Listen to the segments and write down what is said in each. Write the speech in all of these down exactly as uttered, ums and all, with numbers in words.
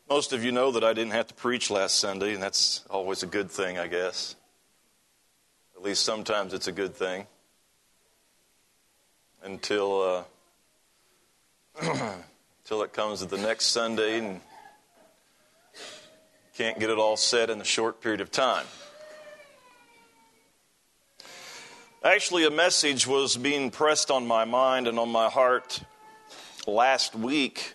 Most of you know that I didn't have to preach last Sunday, and that's always a good thing, I guess. At least sometimes it's a good thing. Until uh, until it comes to the next Sunday and can't get it all said in a short period of time. Actually, a message was being pressed on my mind and on my heart last week.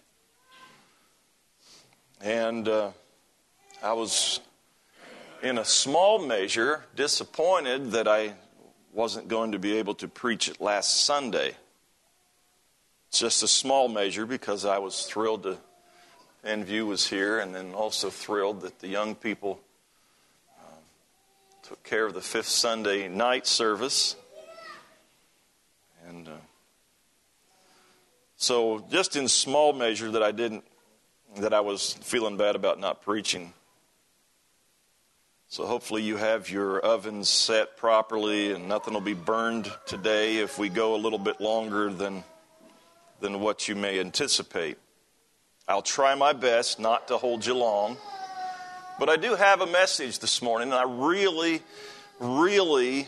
And uh, I was, in a small measure, disappointed that I wasn't going to be able to preach it last Sunday. It's just a small measure because I was thrilled to Enview was here, and then also thrilled that the young people uh, took care of the fifth Sunday night service. And uh, so just in small measure that I didn't that I was feeling bad about not preaching. So hopefully you have your ovens set properly and nothing will be burned today if we go a little bit longer than, than what you may anticipate. I'll try my best not to hold you long. But I do have a message this morning, and I really, really,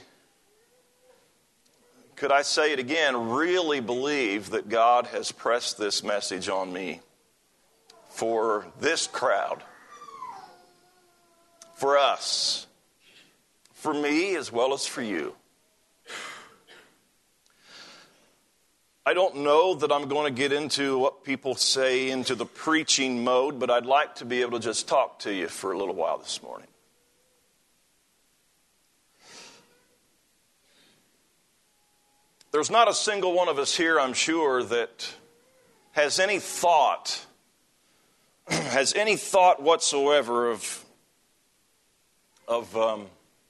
could I say it again, really believe that God has pressed this message on me. For this crowd, for us, for me as well as for you. I don't know that I'm going to get into what people say into the preaching mode, but I'd like to be able to just talk to you for a little while this morning. There's not a single one of us here, I'm sure, that has any thought has any thought whatsoever of, of um,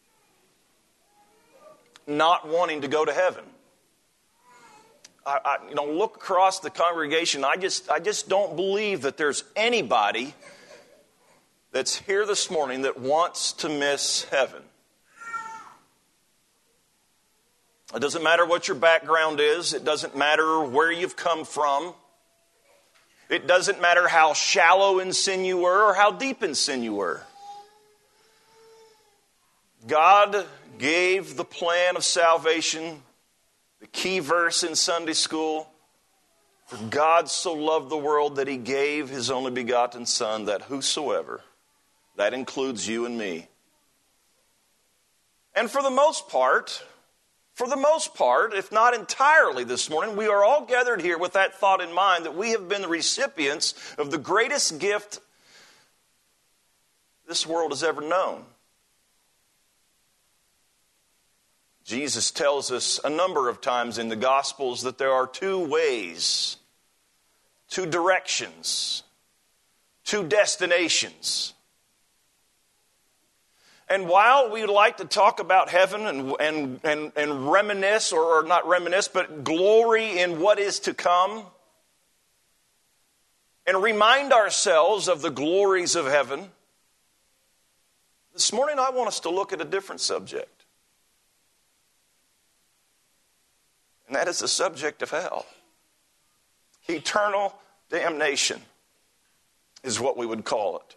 not wanting to go to heaven. I, I, you know, look across the congregation. I just, I just don't believe that there's anybody that's here this morning that wants to miss heaven. It doesn't matter what your background is. It doesn't matter where you've come from. It doesn't matter how shallow in sin you were or how deep in sin you were. God gave the plan of salvation, the key verse in Sunday school. For God so loved the world that he gave his only begotten Son, that whosoever, that includes you and me. And for the most part, For the most part, if not entirely this morning, we are all gathered here with that thought in mind that we have been the recipients of the greatest gift this world has ever known. Jesus tells us a number of times in the Gospels that there are two ways, two directions, two destinations. And while we would like to talk about heaven and and and, and reminisce, or, or not reminisce, but glory in what is to come, and remind ourselves of the glories of heaven, this morning I want us to look at a different subject. And that is the subject of hell. Eternal damnation is what we would call it.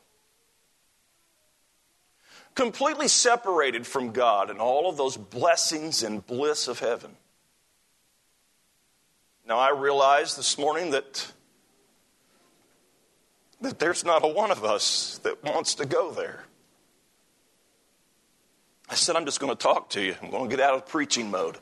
Completely separated from God and all of those blessings and bliss of heaven. Now, I realize this morning that, that there's not a one of us that wants to go there. I said, I'm just going to talk to you. I'm going to get out of preaching mode.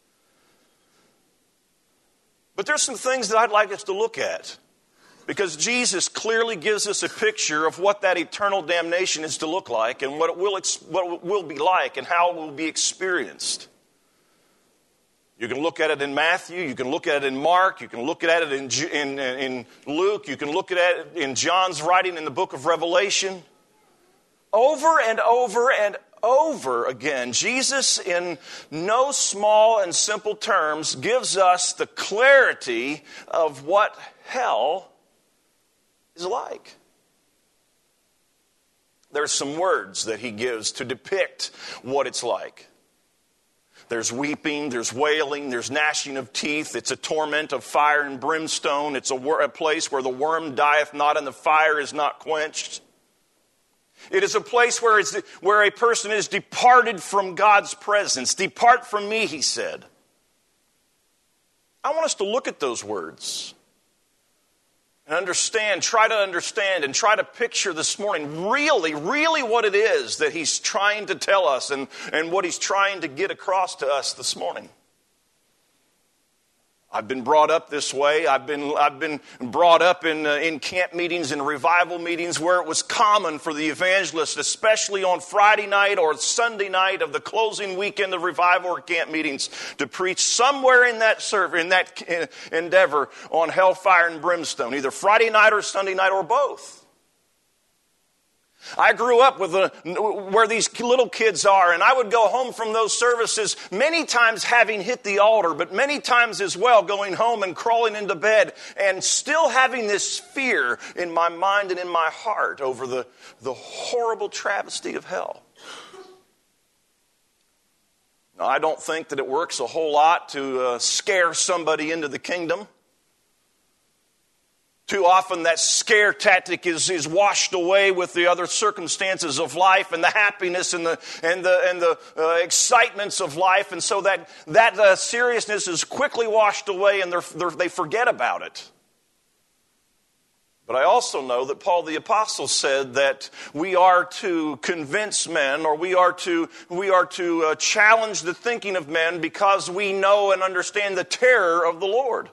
But there's some things that I'd like us to look at. Because Jesus clearly gives us a picture of what that eternal damnation is to look like and what it will, what it will be like and how it will be experienced. You can look at it in Matthew, you can look at it in Mark, you can look at it in, in, in Luke, you can look at it in John's writing in the book of Revelation. Over and over and over again, Jesus, in no small and simple terms, gives us the clarity of what hell is like. There's some words that he gives to depict what it's like. There's weeping, there's wailing, there's gnashing of teeth. It's a torment of fire and brimstone. It's a, wor- a place where the worm dieth not and the fire is not quenched. It is a place where, it's, where a person is departed from God's presence. Depart from me, he said. I want us to look at those words and understand, try to understand and try to picture this morning really, really what it is that he's trying to tell us and, and what he's trying to get across to us this morning. I've been brought up this way. I've been I've been brought up in uh, in camp meetings and revival meetings where it was common for the evangelist, especially on Friday night or Sunday night of the closing weekend of revival or camp meetings, to preach somewhere in that serve, in that endeavor on hellfire and brimstone, either Friday night or Sunday night or both. I grew up with a, where these little kids are, and I would go home from those services many times having hit the altar, but many times as well going home and crawling into bed and still having this fear in my mind and in my heart over the, the horrible travesty of hell. Now, I don't think that it works a whole lot to uh, scare somebody into the kingdom. Too often that scare tactic is, is washed away with the other circumstances of life and the happiness and the and the and the uh, excitements of life, and so that that uh, seriousness is quickly washed away and they're, they're, they forget about it. But I also know that Paul the Apostle said that we are to convince men, or we are to we are to uh, challenge the thinking of men, because we know and understand the terror of the Lord.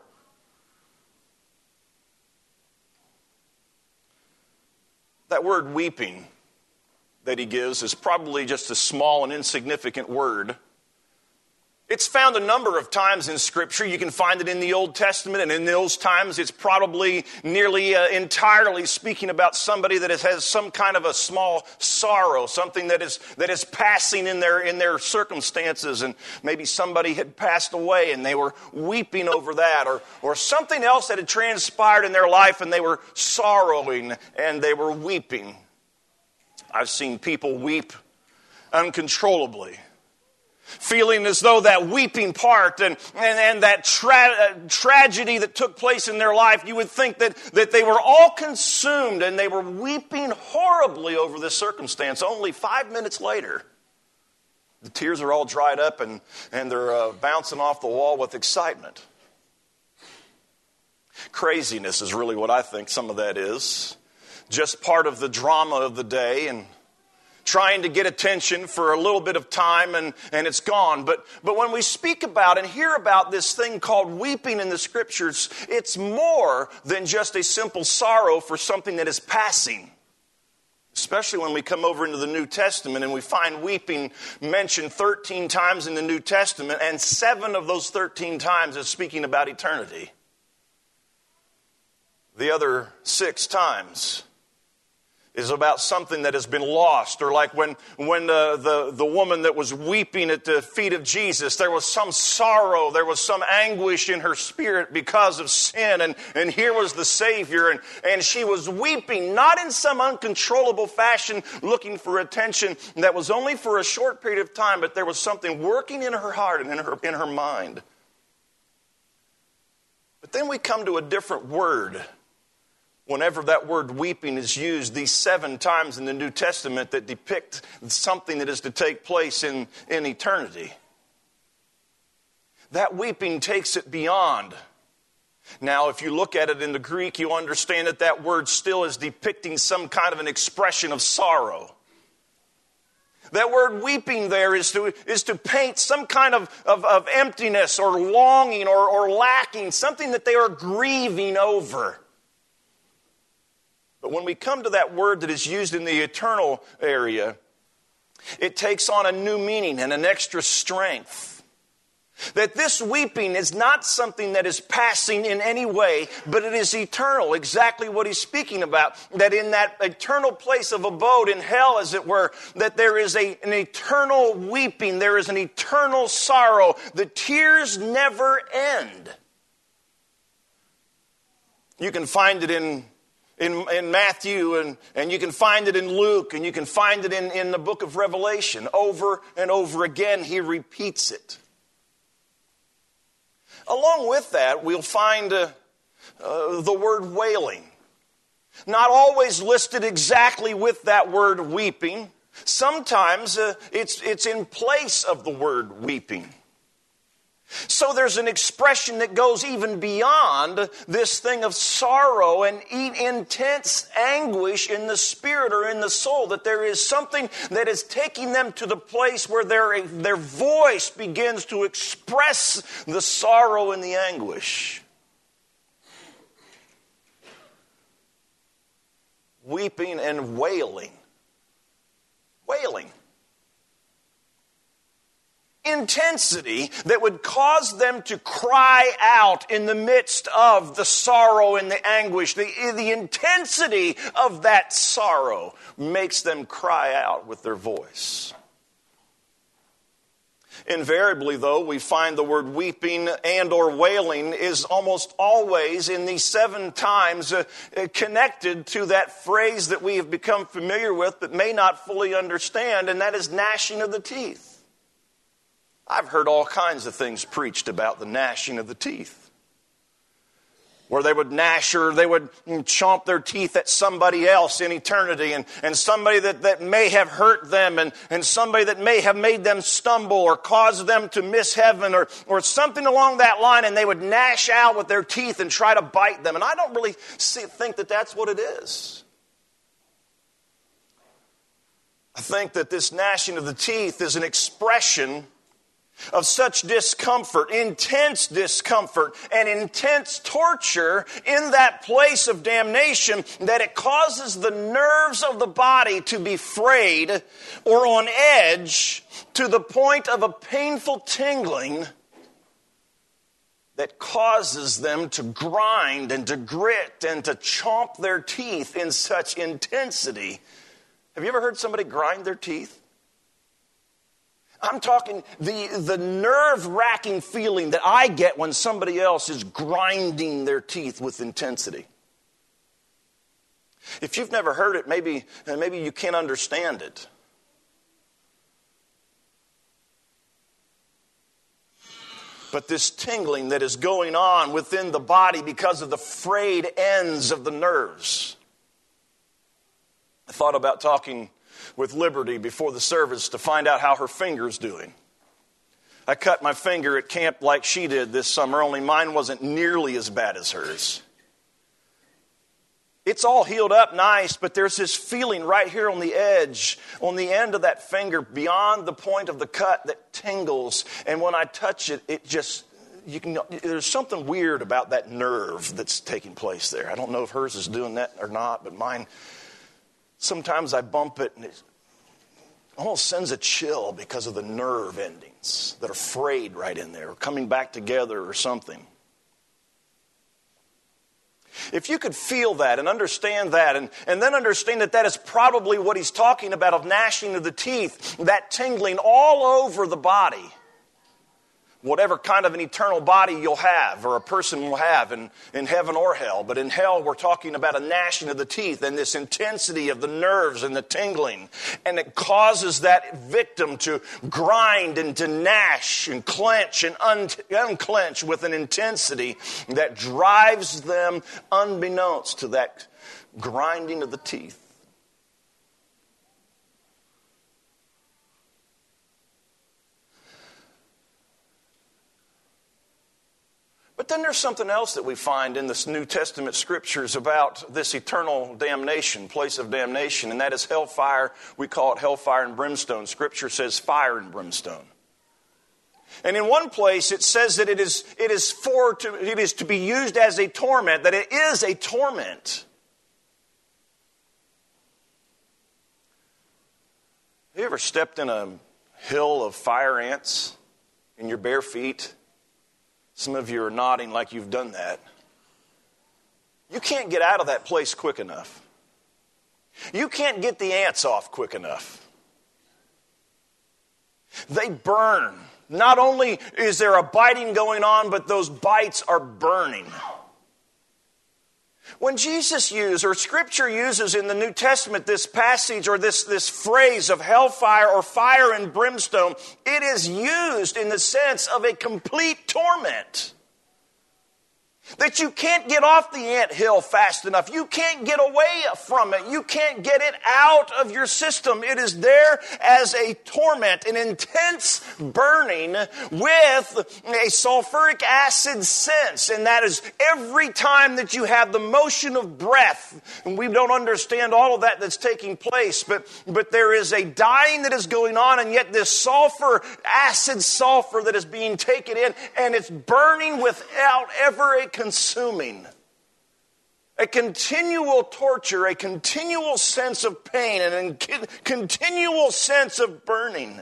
That word weeping that he gives is probably just a small and insignificant word. It's found a number of times in Scripture. You can find it in the Old Testament, and in those times it's probably nearly uh, entirely speaking about somebody that has, has some kind of a small sorrow, something that is that is passing in their in their circumstances, and maybe somebody had passed away and they were weeping over that, or or something else that had transpired in their life and they were sorrowing and they were weeping. I've seen people weep uncontrollably, feeling as though that weeping part and, and, and that tra- uh, tragedy that took place in their life, you would think that, that they were all consumed and they were weeping horribly over this circumstance. Only five minutes later, the tears are all dried up and, and they're uh, bouncing off the wall with excitement. Craziness is really what I think some of that is. Just part of the drama of the day, and trying to get attention for a little bit of time, and, and it's gone. But, but when we speak about and hear about this thing called weeping in the Scriptures, it's more than just a simple sorrow for something that is passing. Especially when we come over into the New Testament and we find weeping mentioned thirteen times in the New Testament, and seven of those thirteen times is speaking about eternity. The other six times is about something that has been lost, or like when when the, the, the woman that was weeping at the feet of Jesus, there was some sorrow, there was some anguish in her spirit because of sin, and, and here was the Savior, and, and she was weeping, not in some uncontrollable fashion, looking for attention that was only for a short period of time, but there was something working in her heart and in her, in her mind. But then we come to a different word whenever that word weeping is used these seven times in the New Testament that depict something that is to take place in, in eternity. That weeping takes it beyond. Now, if you look at it in the Greek, you understand that that word still is depicting some kind of an expression of sorrow. That word weeping there is to, is to paint some kind of, of, of emptiness or longing or, or lacking, something that they are grieving over. But when we come to that word that is used in the eternal area, it takes on a new meaning and an extra strength. That this weeping is not something that is passing in any way, but it is eternal. Exactly what he's speaking about. That in that eternal place of abode in hell, as it were, that there is a, an eternal weeping. There is an eternal sorrow. The tears never end. You can find it in In, in Matthew, and, and you can find it in Luke, and you can find it in, in the book of Revelation. Over and over again, he repeats it. Along with that, we'll find uh, uh, the word wailing. Not always listed exactly with that word weeping. Sometimes uh, it's, it's in place of the word weeping. So there's an expression that goes even beyond this thing of sorrow and intense anguish in the spirit or in the soul, that there is something that is taking them to the place where their, their voice begins to express the sorrow and the anguish. Weeping and wailing. Wailing. Intensity that would cause them to cry out in the midst of the sorrow and the anguish. The, the intensity of that sorrow makes them cry out with their voice. Invariably, though, we find the word weeping and or wailing is almost always in these seven times uh, connected to that phrase that we have become familiar with but may not fully understand, and that is gnashing of the teeth. I've heard all kinds of things preached about the gnashing of the teeth, where they would gnash or they would chomp their teeth at somebody else in eternity, and, and somebody that, that may have hurt them, and, and somebody that may have made them stumble or caused them to miss heaven, or, or something along that line, and they would gnash out with their teeth and try to bite them. And I don't really see, think that that's what it is. I think that this gnashing of the teeth is an expression of such discomfort, intense discomfort, and intense torture in that place of damnation that it causes the nerves of the body to be frayed or on edge to the point of a painful tingling that causes them to grind and to grit and to chomp their teeth in such intensity. Have you ever heard somebody grind their teeth? I'm talking the, the nerve-wracking feeling that I get when somebody else is grinding their teeth with intensity. If you've never heard it, maybe, maybe you can't understand it. But this tingling that is going on within the body because of the frayed ends of the nerves. I thought about talking with Liberty before the service to find out how her finger's doing. I cut my finger at camp like she did this summer, only mine wasn't nearly as bad as hers. It's all healed up nice, but there's this feeling right here on the edge, on the end of that finger, beyond the point of the cut that tingles. And when I touch it, it just, you can. There's something weird about that nerve that's taking place there. I don't know if hers is doing that or not, but mine, sometimes I bump it and it almost sends a chill because of the nerve endings that are frayed right in there, or coming back together or something. If you could feel that and understand that, and, and then understand that that is probably what he's talking about of gnashing of the teeth, that tingling all over the body. Whatever kind of an eternal body you'll have, or a person will have in, in heaven or hell. But in hell, we're talking about a gnashing of the teeth and this intensity of the nerves and the tingling. And it causes that victim to grind and to gnash and clench and un- unclench with an intensity that drives them unbeknownst to that grinding of the teeth. But then there's something else that we find in the New Testament scriptures about this eternal damnation, place of damnation, and that is hellfire. We call it hellfire and brimstone. Scripture says fire and brimstone. And in one place it says that it is it is for to it is to be used as a torment, that it is a torment. Have you ever stepped in a hill of fire ants in your bare feet? Some of you are nodding like you've done that. You can't get out of that place quick enough. You can't get the ants off quick enough. They burn. Not only is there a biting going on, but those bites are burning. When Jesus used, or Scripture uses in the New Testament this passage or this, this phrase of hellfire or fire and brimstone, it is used in the sense of a complete torment. That you can't get off the anthill fast enough. You can't get away from it. You can't get it out of your system. It is there as a torment, an intense burning with a sulfuric acid sense. And that is every time that you have the motion of breath. And we don't understand all of that that's taking place. But, but there is a dying that is going on. And yet this sulfur, acid sulfur that is being taken in. And it's burning without ever a consuming. A continual torture, a continual sense of pain, and a continual sense of burning.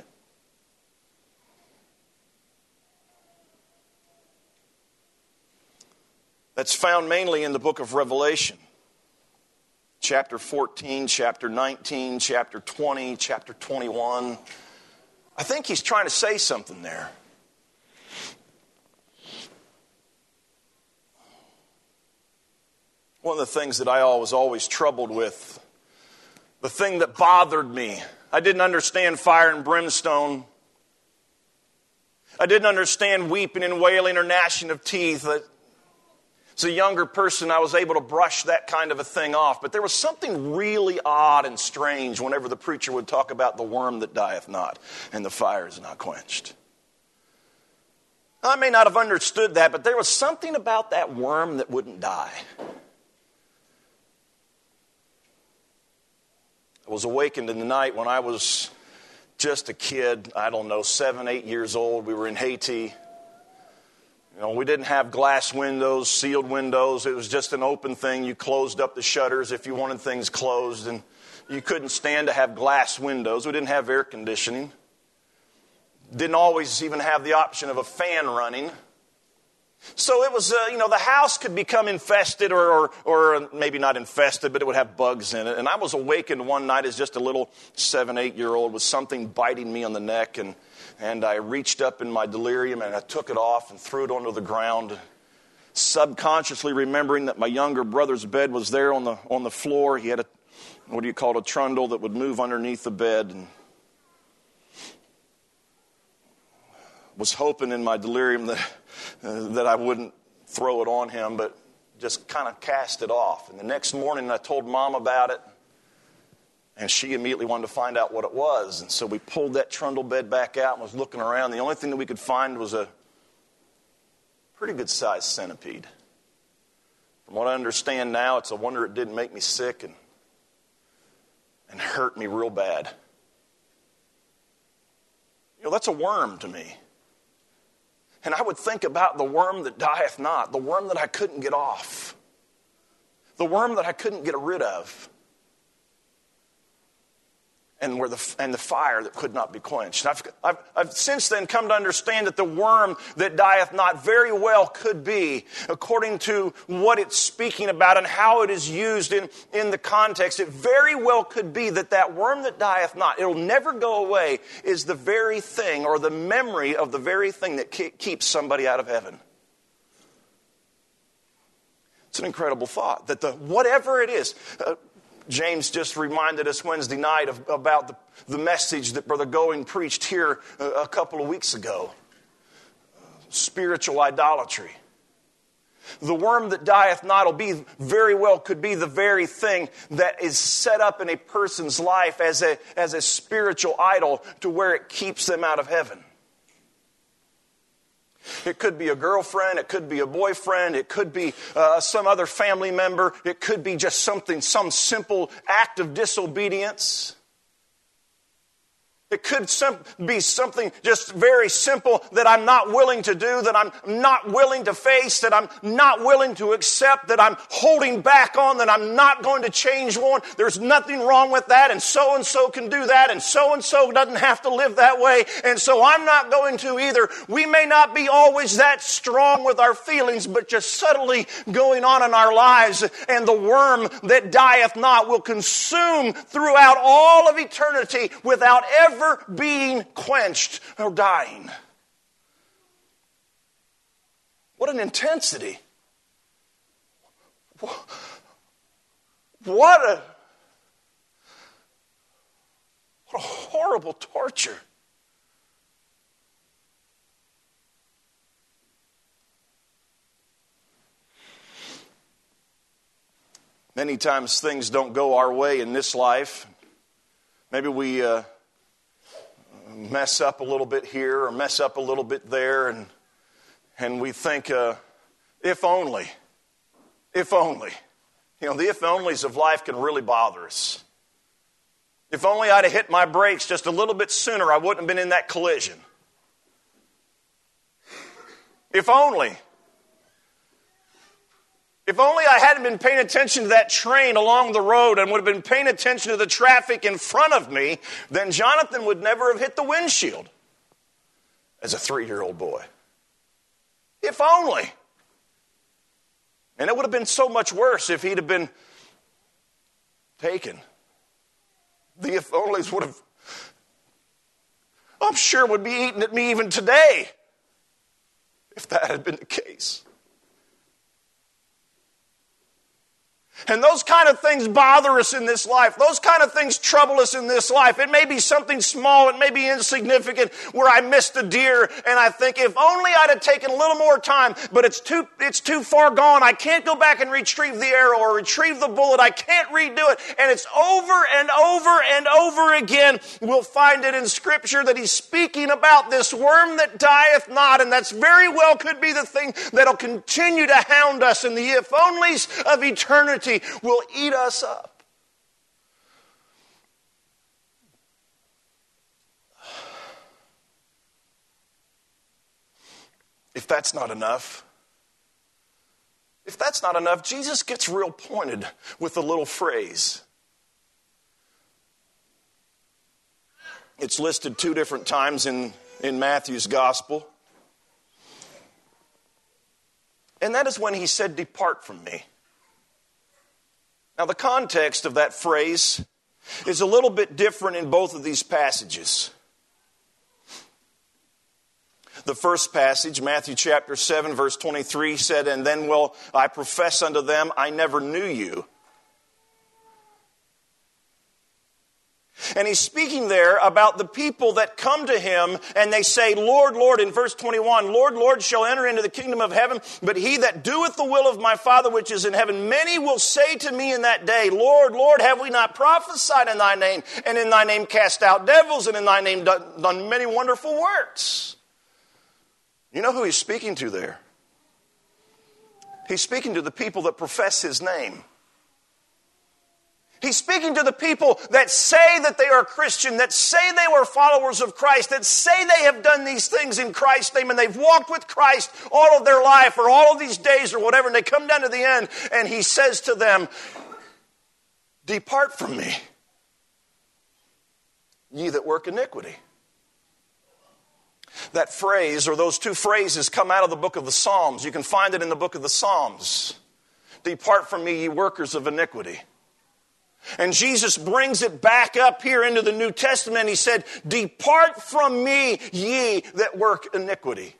That's found mainly in the book of Revelation. Chapter fourteen, chapter nineteen, chapter twenty, chapter twenty-one. I think he's trying to say something there. One of the things that I was always troubled with, the thing that bothered me, I didn't understand fire and brimstone. I didn't understand weeping and wailing or gnashing of teeth. As a younger person, I was able to brush that kind of a thing off. But there was something really odd and strange whenever the preacher would talk about the worm that dieth not and the fire is not quenched. I may not have understood that, but there was something about that worm that wouldn't die. I was awakened in the night when I was just a kid, I don't know, seven, eight years old. We were in Haiti. You know, we didn't have glass windows, sealed windows. It was just an open thing. You closed up the shutters if you wanted things closed, and you couldn't stand to have glass windows. We didn't have air conditioning. Didn't always even have the option of a fan running. So it was, uh, you know, the house could become infested or, or or maybe not infested, but it would have bugs in it. And I was awakened one night as just a little seven, eight-year-old with something biting me on the neck. And, and I reached up in my delirium and I took it off and threw it onto the ground, subconsciously remembering that my younger brother's bed was there on the on the floor. He had a, what do you call it, a trundle that would move underneath the bed. And was hoping in my delirium that uh, that I wouldn't throw it on him, but just kind of cast it off. And the next morning I told Mom about it, and she immediately wanted to find out what it was. And so we pulled that trundle bed back out and was looking around. The only thing that we could find was a pretty good-sized centipede. From what I understand now, it's a wonder it didn't make me sick and, and hurt me real bad. You know, that's a worm to me. And I would think about the worm that dieth not, the worm that I couldn't get off, the worm that I couldn't get rid of, and where the and the fire that could not be quenched. I've, I've, I've since then come to understand that the worm that dieth not very well could be, according to what it's speaking about and how it is used in, in the context, it very well could be that that worm that dieth not, it'll never go away, is the very thing or the memory of the very thing that ke- keeps somebody out of heaven. It's an incredible thought that the whatever it is. Uh, James just reminded us Wednesday night of, about the, the message that Brother Going preached here a, a couple of weeks ago. Spiritual idolatry. The worm that dieth not will be very well could be the very thing that is set up in a person's life as a, as a spiritual idol to where it keeps them out of heaven. It could be a girlfriend, it could be a boyfriend, it could be uh, some other family member, it could be just something, some simple act of disobedience. It could be something just very simple that I'm not willing to do, that I'm not willing to face, that I'm not willing to accept, that I'm holding back on, that I'm not going to change one. There's nothing wrong with that, and so-and-so can do that, and so-and-so doesn't have to live that way, and so I'm not going to either. We may not be always that strong with our feelings, but just subtly going on in our lives, and the worm that dieth not will consume throughout all of eternity without ever being quenched or dying. What an intensity. What a, what a horrible torture. Many times things don't go our way in this life. Maybe we uh, mess up a little bit here or mess up a little bit there, and and we think, uh, if only, if only. You know, the if-onlys of life can really bother us. If only I'd have hit my brakes just a little bit sooner, I wouldn't have been in that collision. If only. If only I hadn't been paying attention to that train along the road and would have been paying attention to the traffic in front of me, then Jonathan would never have hit the windshield as a three-year-old boy. If only. And it would have been so much worse if he'd have been taken. The if-onlys would have, I'm sure, would be eating at me even today if that had been the case. And those kind of things bother us in this life. Those kind of things trouble us in this life. It may be something small. It may be insignificant where I missed a deer and I think if only I'd have taken a little more time, but it's too, it's too far gone. I can't go back and retrieve the arrow or retrieve the bullet. I can't redo it. And it's over and over and over again. We'll find it in Scripture that he's speaking about this worm that dieth not. And that's very well could be the thing that'll continue to hound us in the if-onlys of eternity. Will eat us up. If that's not enough, if that's not enough, Jesus gets real pointed with a little phrase. It's listed two different times in, in Matthew's gospel. And that is when he said, "Depart from me." Now, the context of that phrase is a little bit different in both of these passages. The first passage, Matthew chapter seven, verse twenty-three, said, "And then will I profess unto them, I never knew you." And he's speaking there about the people that come to him and they say, "Lord, Lord," in verse twenty-one, "Lord, Lord, shall enter into the kingdom of heaven, but he that doeth the will of my Father which is in heaven. Many will say to me in that day, Lord, Lord, have we not prophesied in thy name, and in thy name cast out devils, and in thy name done, done many wonderful works?" You know who he's speaking to there? He's speaking to the people that profess his name. He's speaking to the people that say that they are Christian, that say they were followers of Christ, that say they have done these things in Christ's name and they've walked with Christ all of their life or all of these days or whatever, and they come down to the end and he says to them, "Depart from me, ye that work iniquity." That phrase, or those two phrases, come out of the book of the Psalms. You can find it in the book of the Psalms. "Depart from me, ye workers of iniquity." And Jesus brings it back up here into the New Testament. He said, "Depart from me, ye that work iniquity."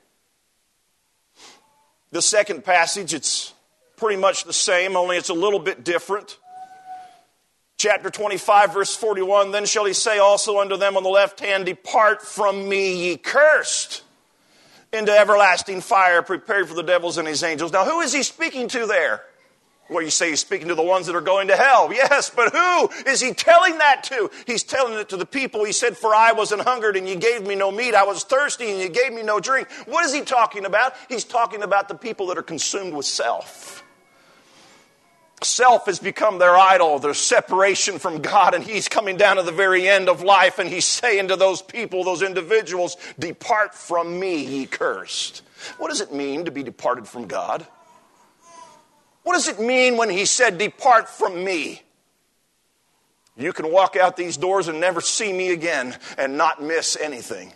The second passage, it's pretty much the same, only it's a little bit different. Chapter twenty-five, verse forty-one, "Then shall he say also unto them on the left hand, Depart from me, ye cursed, into everlasting fire, prepared for the devils and his angels." Now, who is he speaking to there? Well, you say he's speaking to the ones that are going to hell. Yes, but who is he telling that to? He's telling it to the people. He said, "For I was an hungered and you gave me no meat. I was thirsty and you gave me no drink." What is he talking about? He's talking about the people that are consumed with self. Self has become their idol, their separation from God, and he's coming down to the very end of life, and he's saying to those people, those individuals, "Depart from me, ye cursed." What does it mean to be departed from God? What does it mean when he said, "Depart from me"? You can walk out these doors and never see me again and not miss anything.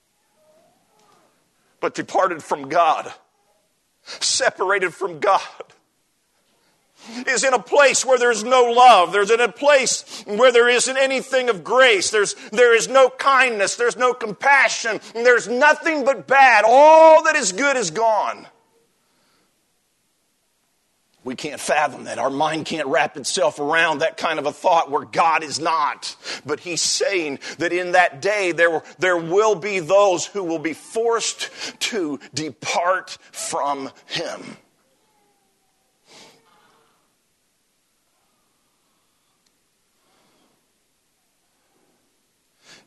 But departed from God, separated from God, is in a place where there's no love. There's in a place where there isn't anything of grace. There's, there is no kindness. There's no compassion. There's nothing but bad. All that is good is gone. We can't fathom that. Our mind can't wrap itself around that kind of a thought where God is not. But he's saying that in that day there, there will be those who will be forced to depart from him.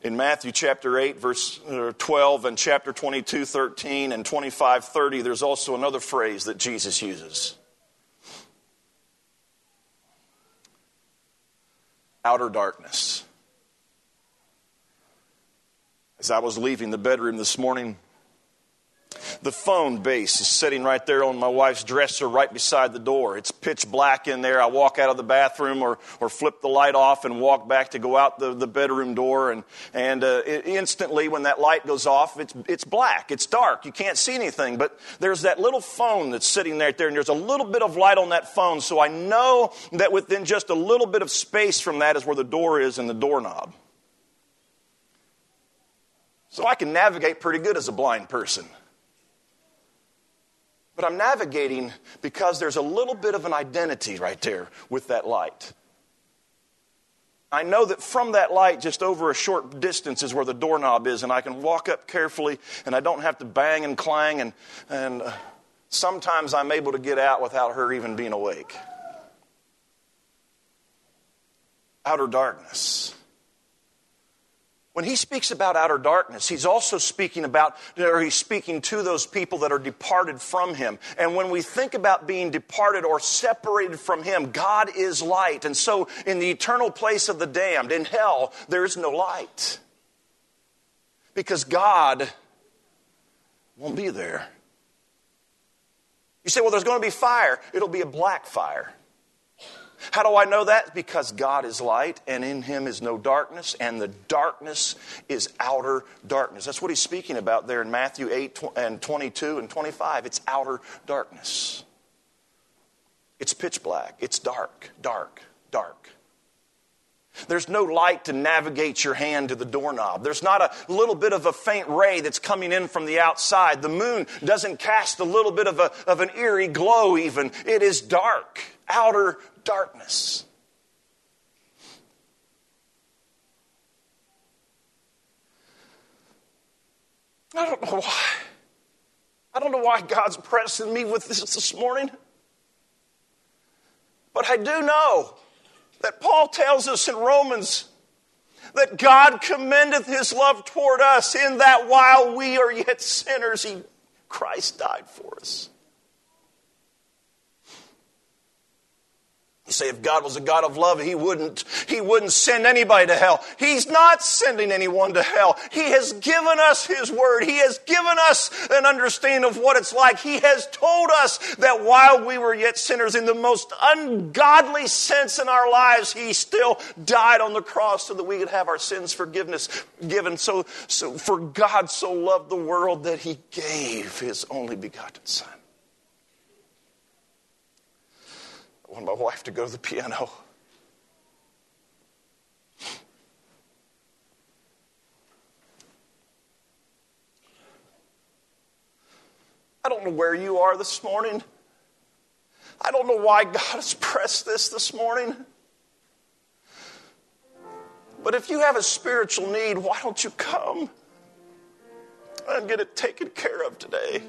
In Matthew chapter eight, verse twelve, and chapter twenty-two, thirteen, and twenty-five, thirty, there's also another phrase that Jesus uses. Outer darkness. As I was leaving the bedroom this morning, the phone base is sitting right there on my wife's dresser right beside the door. It's pitch black in there. I walk out of the bathroom or, or flip the light off and walk back to go out the, the bedroom door. And, and uh, it, instantly when that light goes off, it's, it's black. It's dark. You can't see anything. But there's that little phone that's sitting right there, and there's a little bit of light on that phone. So I know that within just a little bit of space from that is where the door is and the doorknob. So I can navigate pretty good as a blind person. But I'm navigating because there's a little bit of an identity right there with that light. I know that from that light, just over a short distance is where the doorknob is, and I can walk up carefully, and I don't have to bang and clang, and, and uh, sometimes I'm able to get out without her even being awake. Outer darkness. When he speaks about outer darkness, he's also speaking about, or he's speaking to those people that are departed from him. And when we think about being departed or separated from him, God is light. And so in the eternal place of the damned, in hell, there is no light. Because God won't be there. You say, well, there's going to be fire. It'll be a black fire. How do I know that? Because God is light, and in him is no darkness, and the darkness is outer darkness. That's what he's speaking about there in Matthew eight and twenty-two and twenty-five. It's outer darkness. It's pitch black. It's dark, dark, dark. There's no light to navigate your hand to the doorknob. There's not a little bit of a faint ray that's coming in from the outside. The moon doesn't cast a little bit of, a, of an eerie glow even. It is dark, outer darkness. I don't know why. I don't know why God's pressing me with this this morning. But I do know that Paul tells us in Romans that God commendeth his love toward us in that while we are yet sinners, he, Christ died for us. You say if God was a God of love, he wouldn't, he wouldn't send anybody to hell. He's not sending anyone to hell. He has given us his word. He has given us an understanding of what it's like. He has told us that while we were yet sinners, in the most ungodly sense in our lives, he still died on the cross so that we could have our sins forgiveness given. So, so for God so loved the world that he gave his only begotten Son. I want my wife to go to the piano. I don't know where you are this morning. I don't know why God has pressed this this morning. But if you have a spiritual need, why don't you come and get it taken care of today?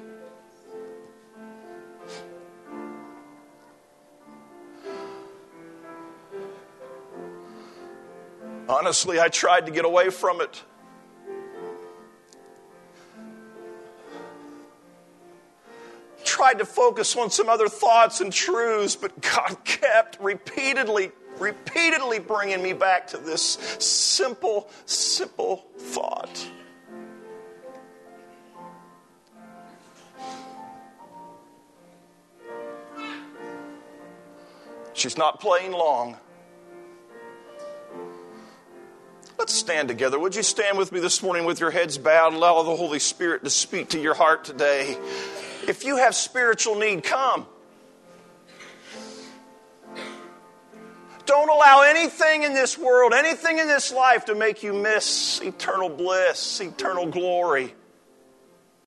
Honestly, I tried to get away from it. Tried to focus on some other thoughts and truths, but God kept repeatedly, repeatedly bringing me back to this simple, simple thought. She's not playing long. Let's stand together. Would you stand with me this morning with your heads bowed and allow the Holy Spirit to speak to your heart today? If you have spiritual need, come. Don't allow anything in this world, anything in this life to make you miss eternal bliss, eternal glory.